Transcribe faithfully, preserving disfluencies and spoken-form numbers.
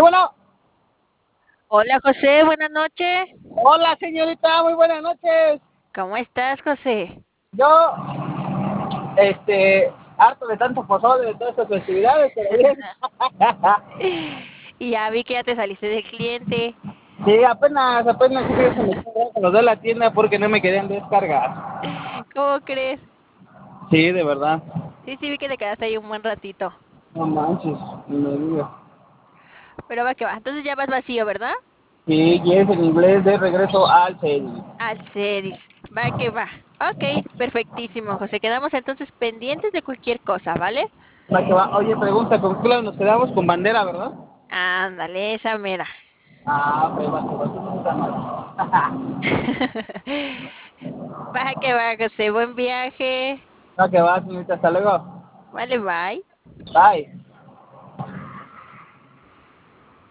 bueno, Hola José, buenas noches. hola señorita, muy buenas noches. ¿Cómo estás, José? Yo, este, harto de tanto pozole, de todas estas festividades, pero bien. Y ya vi que ya te saliste del cliente. Sí, apenas, apenas sí que se me quedó con los de la tienda porque no me querían descargar. ¿Cómo crees? Sí, de verdad. Sí, sí, vi que te quedaste ahí un buen ratito. No manches, ni me digas. Pero va que va. Entonces ya vas vacío, ¿verdad? Sí, y es en inglés de regreso al serie. Al Cedis. Va que va. Ok, perfectísimo, José. Quedamos entonces pendientes de cualquier cosa, ¿vale? Va que va. Oye, pregunta, ¿con qué lado nos quedamos? Con bandera, ¿verdad? Ándale, esa mera. Ah, pues va que va, tú no estás mal. Va que va, José. Buen viaje. Va que va, señorita, hasta luego. Vale, bye. Bye.